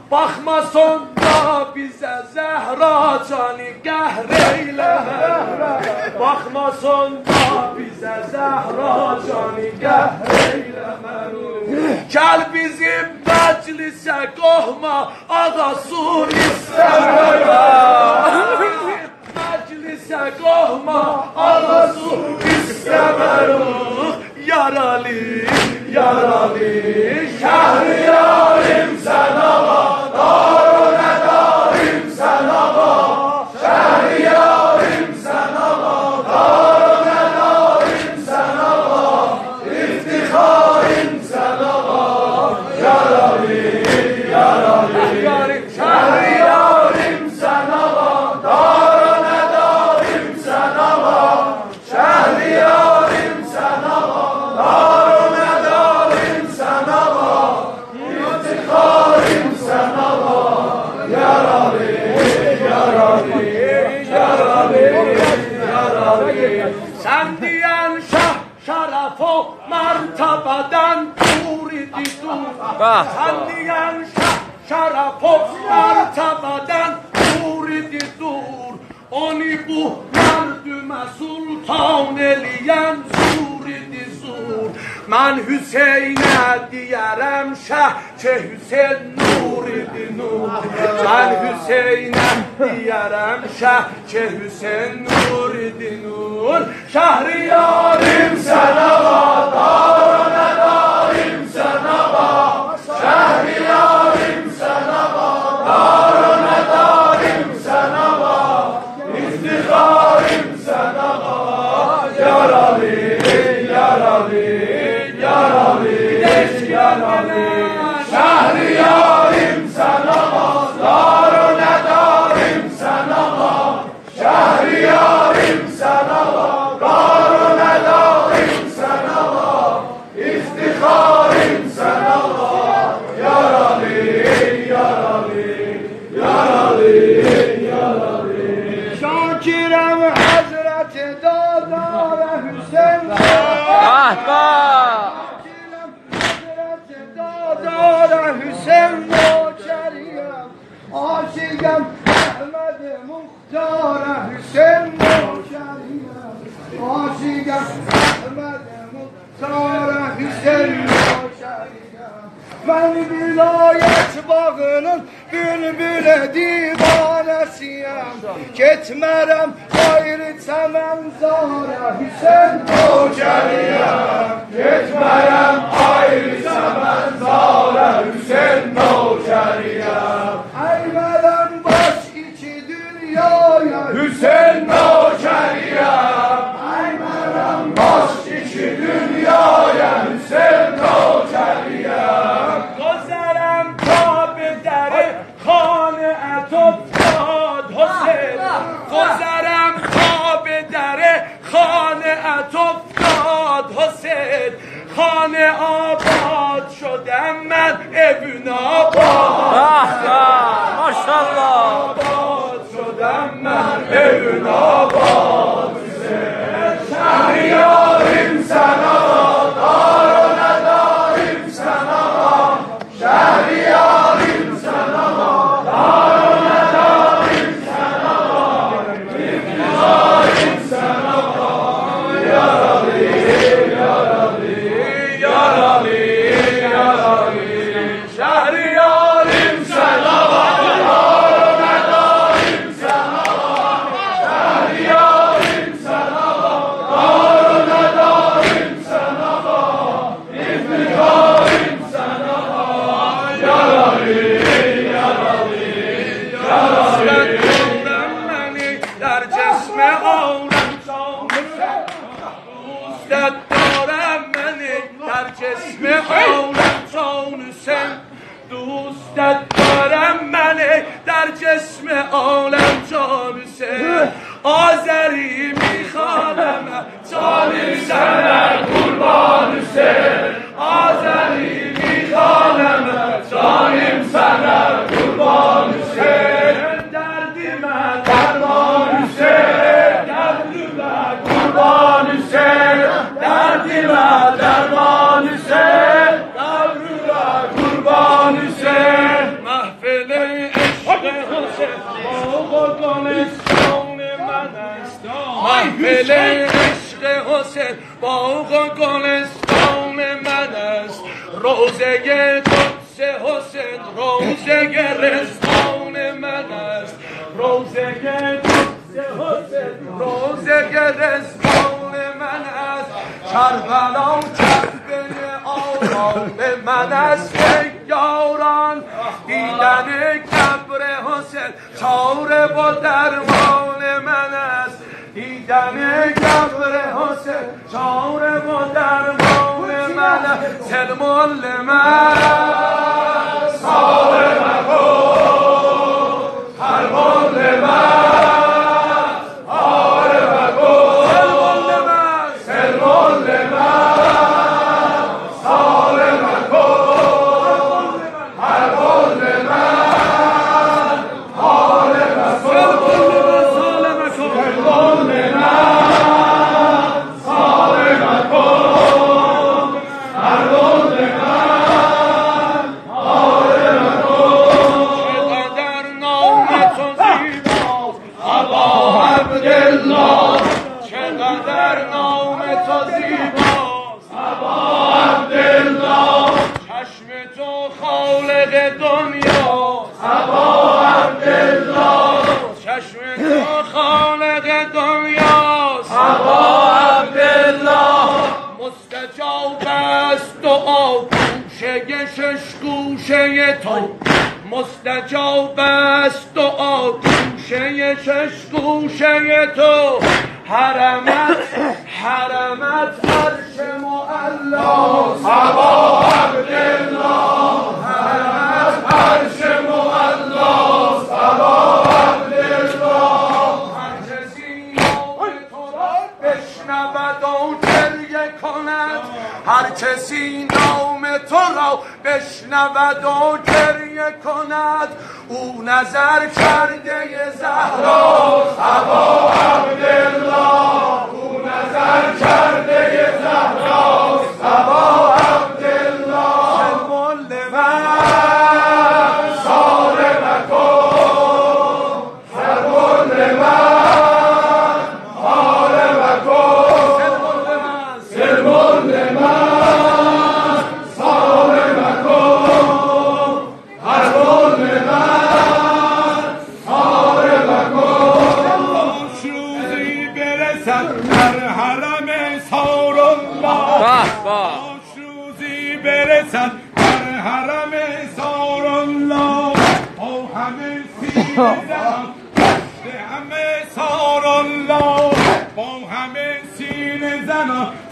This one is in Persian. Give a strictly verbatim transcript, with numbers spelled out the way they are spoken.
Baxmason da bizə Zəhra canigah eyləmə. Baxmason da bizə Zəhra canigah eyləmə. Gəl bizim məclisə qohma ağasur istəmə. Bizim məclisə qohma ağasur istəmə. Yaralı, yaralı, şəhriyarim sən ağa, darı nədarim sən ağa. Şəhriyarim sən ağa, darı nədarim sən ağa. İftixarim sən ağa, yaralı, yaralı, şəhriyarim sən ağa, darı nədarim sən ağa. Şəhriyarim sən ağa, darı nədarim sən ağa. İftixarim sən ağa, yaralı, yaralı, yaralı, yaralı. Sən deyən şah şərəf o mərtəbədən dur idi dur. Sən deyən şah şərəf o mərtəbədən dur idi dur. Onu bu mərdümə sultan eləyən zur idi zur. Mən Hüseynə deyərəm şəh ki Hüseyn nur idi nur. Mən Hüseynə deyərəm şəh ki Hüseyn nur idi nur. Şəhriyarim sən ağa, darı nədarim sən ağa. Şəhriyarim sən ağa, darı nədarim sən ağa. İftixarim sən ağa, yaralı, yaralı, yaralı, yaralı. Şəhriyarim sən ağa, darı nədarim sən ağa. Şəhriyarim sən ağa, darı nədarim sən ağa. İftixarim sən ağa, yaralı, yaralı, yaralı, yaralı. Şakirəm Həzrəti Dadara Hüseyn. Ahba! Şakirəm Həzrəti Dadara Hüseyn Noçəriyəm. Aşiqəm Əhməd-i Muxtara Hüseyn Noçəriyəm. Aşiqəm Əhməd-i Muxtara Hüseyn Noçəriyəm. Mən vilayət bağının bülbülə divanəsiyəm. Getmərəm ayrı çəmənzara Hüseyn Noçəriyəm. Getmərəm ayrı çəmənzara Hüseyn Noçəriyəm. Əymərəm baş iki dünyaya Hüseyn Noçəriyəm. Əymərəm baş iki dünyaya Hüseyn Noçəriyəm. Gözərəm Kabədəri xanə ətoftad Hüseyn. Gözərəm Kabədəri xanə ətoftad Hüseyn. خانه آباد شدم من ابن آباد. ماشاءالله آباد شدم من ابن آباد. شهریاریم سن آقا، دار و نداریم سن آقا. شهریاریم سن آقا، دار و نداریم سن آقا. افتخاریم سن آقا، یا ربی یا ربی یا ربی یا ربی. شهریاریم سن آقا، دار و نداریم سن آقا. شهریاریم سن آقا، دار و نداریم سن آقا. افتخاریم سن آقا، یا ربی یا ربی یا ربی. منی در جسم عالم دوستت دارم، منی در جسم عالم جان حسین دوستت دارم، منی در جسم عالم جان حسین. آذری میخوانم جانم سنه قربان حسین. آذری میخوانم جانم سنه قربان حسین. دردی من درمان حسین، دردی من قربان حسین. دردی من درمان حسین، دردی من قربان حسین. محفل گلستان من است محفل عشق حسین باغ و گلستان من است روزه قدس حسین روزه رضوان من است روزه قدس حسین روزه رضوان من است کربلا کعبه آرام من است یاران دیدن قبر حسین چاره و درمان من است دیدن قبر حسین چاره و درمان من است سلمان من ساره مکن هرمان من چقدر نام تو زیباست ابا عبدالله چشم تو خالق دنیاست ابا عبدالله چشم تو خالق دنیاست ابا عبدالله مستجاب است دعا گوشه شش گوشه تو مستجاب است دعا گوشه شش گوشه تو حرمت حرمت عرش معلاست ابا عبدالله حرمت عرش معلاست ابا عبدالله هر کسی نام تو را بشنود و گریه کند هر کسی نام تو را بشنود و گریه کند او نظر کرده زهراست ابا عبدالله او نظر کرده زهراست ابا عبدالله سلمال من ساره مکن سلمال من آره مکن سلمال من سلمال من ساره مکن هرمال من در حرم سارالله باش روزی برسد در حرم سارالله او همه سینه زنان دشت همه سارالله با همه سینه زنان